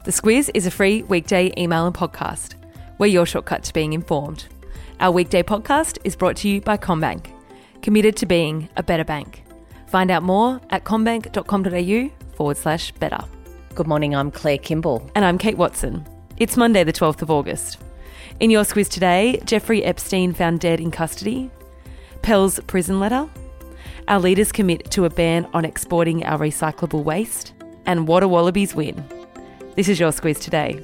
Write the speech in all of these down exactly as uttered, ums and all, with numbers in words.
The Squiz is a free weekday email and podcast. We're your shortcut to being informed. Our weekday podcast is brought to you by CommBank, committed to being a better bank. Find out more at commbank.com.au forward slash better. Good morning, I'm Claire Kimball. And I'm Kate Watson. It's Monday the twelfth of August. In your Squiz today, Jeffrey Epstein found dead in custody, Pell's prison letter, our leaders commit to a ban on exporting our recyclable waste, and what a Wallabies win. This is your Squiz today.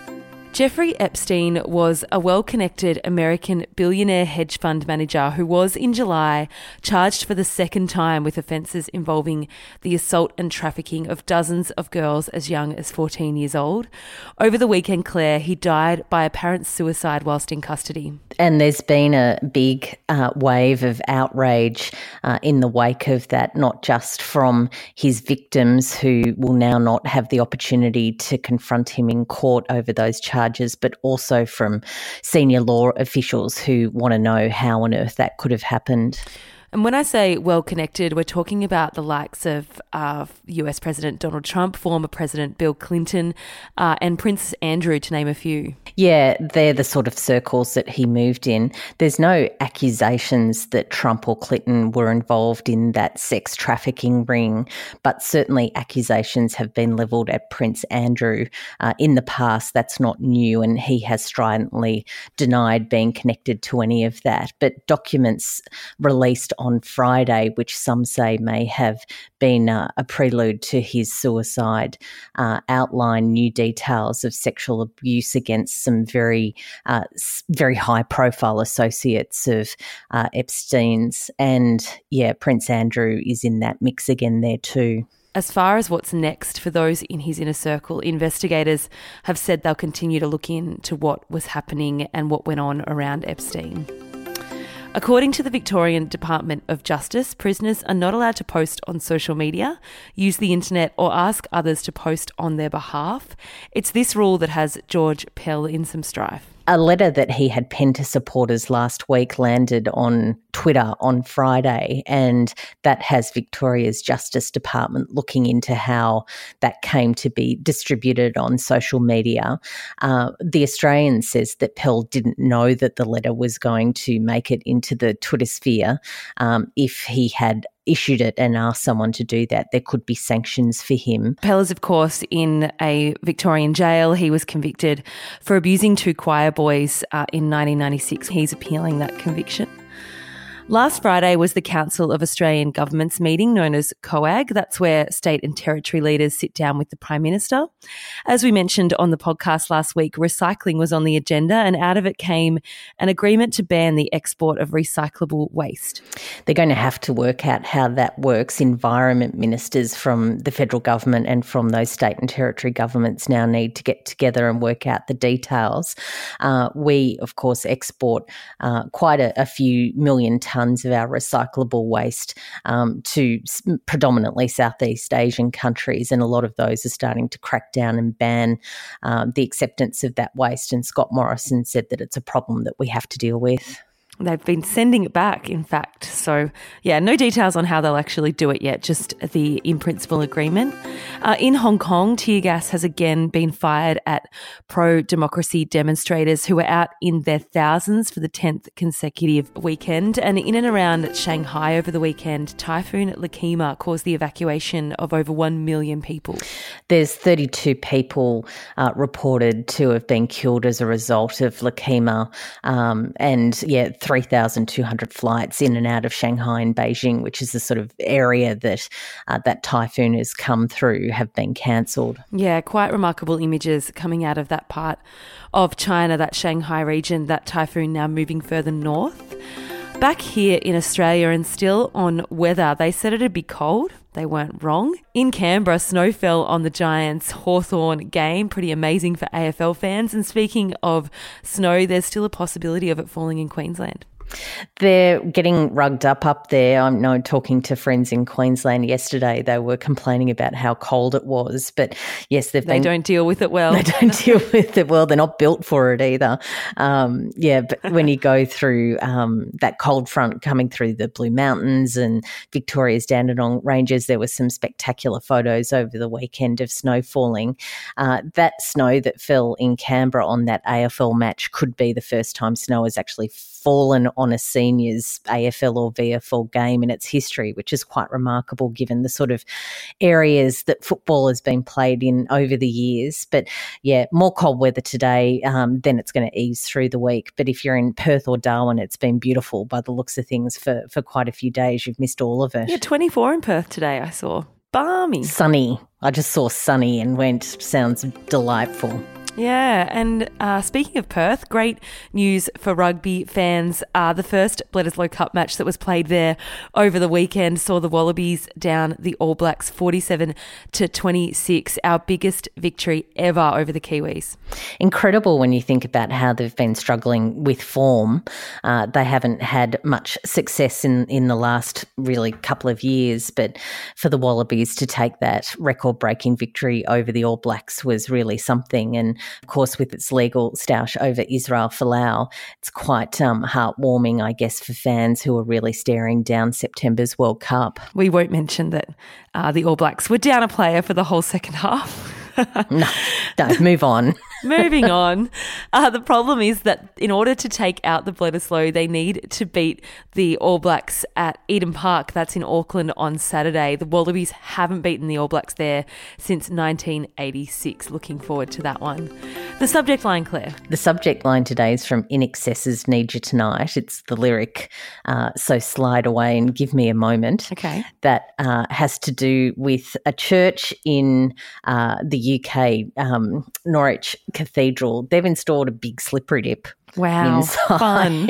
Jeffrey Epstein was a well-connected American billionaire hedge fund manager who was, in July, charged for the second time with offences involving the assault and trafficking of dozens of girls as young as fourteen years old. Over the weekend, Claire, he died by apparent suicide whilst in custody. And there's been a big uh, wave of outrage uh, in the wake of that, not just from his victims who will now not have the opportunity to confront him in court over those charges, but also from senior law officials who want to know how on earth that could have happened. And when I say well-connected, we're talking about the likes of uh, U S President Donald Trump, former President Bill Clinton, uh, and Prince Andrew, to name a few. Yeah, they're the sort of circles that he moved in. There's no accusations that Trump or Clinton were involved in that sex trafficking ring, but certainly accusations have been levelled at Prince Andrew. Uh, in the past, that's not new, and he has stridently denied being connected to any of that. But documents released on Friday, which some say may have been uh, a prelude to his suicide, uh, outline new details of sexual abuse against some very, uh, very high-profile associates of uh, Epstein's. And, yeah, Prince Andrew is in that mix again there too. As far as what's next for those in his inner circle, investigators have said they'll continue to look into what was happening and what went on around Epstein. According to the Victorian Department of Justice, prisoners are not allowed to post on social media, use the internet, or ask others to post on their behalf. It's this rule that has George Pell in some strife. A letter that he had penned to supporters last week landed on Twitter on Friday, and that has Victoria's Justice Department looking into how that came to be distributed on social media. Uh, the Australian says that Pell didn't know that the letter was going to make it into the Twitter sphere. Um, if he had issued it and asked someone to do that, there could be sanctions for him. Pell is, of course, in a Victorian jail. He was convicted for abusing two choir boys uh, in nineteen ninety-six. He's appealing that conviction. Last Friday was the Council of Australian Governments meeting known as COAG. That's where state and territory leaders sit down with the Prime Minister. As we mentioned on the podcast last week, recycling was on the agenda, and out of it came an agreement to ban the export of recyclable waste. They're going to have to work out how that works. Environment ministers from the federal government and from those state and territory governments now need to get together and work out the details. Uh, we, of course, export uh, quite a, a few million tonnes tonnes of our recyclable waste um, to predominantly Southeast Asian countries, and a lot of those are starting to crack down and ban um, the acceptance of that waste. And Scott Morrison said that it's a problem that we have to deal with. They've been sending it back, in fact. So, yeah, no details on how they'll actually do it yet, just the in-principle agreement. Uh, in Hong Kong, tear gas has again been fired at pro-democracy demonstrators who were out in their thousands for the tenth consecutive weekend. And in and around Shanghai over the weekend, Typhoon Lakima caused the evacuation of over one million people. There's thirty-two people uh, reported to have been killed as a result of Lakima, um, and, yeah, three thousand two hundred flights in and out of Shanghai and Beijing, which is the sort of area that uh, that typhoon has come through, have been cancelled. Yeah, quite remarkable images coming out of that part of China, that Shanghai region, that typhoon now moving further north. Back here in Australia, and still on weather, they said it'd be cold. They weren't wrong. In Canberra, snow fell on the Giants Hawthorn game. Pretty amazing for A F L fans. And speaking of snow, there's still a possibility of it falling in Queensland. They're getting rugged up up there. I'm no talking to friends in Queensland yesterday. They were complaining about how cold it was. But yes, they've they been, don't deal with it well. They don't deal with it well. They're not built for it either. Um, yeah, but when you go through um, that cold front coming through the Blue Mountains and Victoria's Dandenong Ranges, there were some spectacular photos over the weekend of snow falling. Uh, that snow that fell in Canberra on that A F L match could be the first time snow has actually fallen on a seniors A F L or V F L game in its history, which is quite remarkable given the sort of areas that football has been played in over the years. But yeah, more cold weather today, um, then it's going to ease through the week. But if you're in Perth or Darwin, it's been beautiful by the looks of things for, for quite a few days. You've missed all of it. Yeah, twenty-four in Perth today, I saw. Balmy. Sunny. I just saw sunny and went, sounds delightful. Yeah, and uh, speaking of Perth, great news for rugby fans. Uh, the first Bledisloe Cup match that was played there over the weekend saw the Wallabies down the All Blacks forty-seven to twenty-six, our biggest victory ever over the Kiwis. Incredible when you think about how they've been struggling with form. Uh, they haven't had much success in, in the last really couple of years, but for the Wallabies to take that record-breaking victory over the All Blacks was really something. And of course, with its legal stoush over Israel Folau, it's quite um, heartwarming, I guess, for fans who are really staring down September's World Cup. We won't mention that uh, the All Blacks were down a player for the whole second half. No, don't. Move on. Moving on. Uh, the problem is that in order to take out the Bledisloe, they need to beat the All Blacks at Eden Park. That's in Auckland on Saturday. The Wallabies haven't beaten the All Blacks there since nineteen eighty-six. Looking forward to that one. The subject line, Claire. The subject line today is from In Excess's Need You Tonight. It's the lyric, uh, so slide away and give me a moment. Okay. That uh, has to do with a church in uh, the U K, um, Norwich Cathedral. They've installed a big slippery dip. Wow, inside. Fun.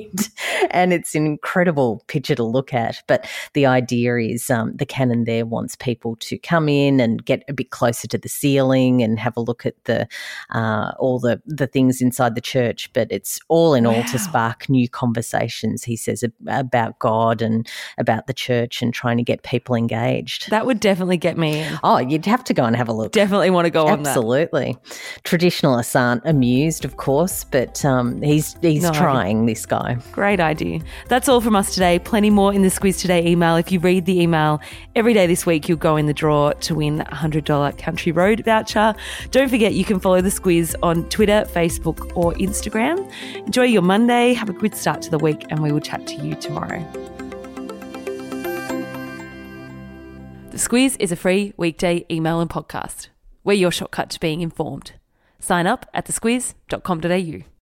And it's an incredible picture to look at. But the idea is um, the canon there wants people to come in and get a bit closer to the ceiling and have a look at the uh, all the, the things inside the church. But it's all in wow. all to spark new conversations, he says, about God and about the church and trying to get people engaged. That would definitely get me in. Oh, you'd have to go and have a look. Definitely want to go on that. Absolutely. Traditionalists aren't amused, of course, but um, he's he's no. trying, this guy. Great idea. That's all from us today. Plenty more in the Squiz Today email. If you read the email every day this week, you'll go in the draw to win a one hundred dollars Country Road voucher. Don't forget you can follow the Squiz on Twitter, Facebook or Instagram. Enjoy your Monday. Have a good start to the week and we will chat to you tomorrow. The Squiz is a free weekday email and podcast. We're your shortcut to being informed. Sign up at the squiz dot com dot a u.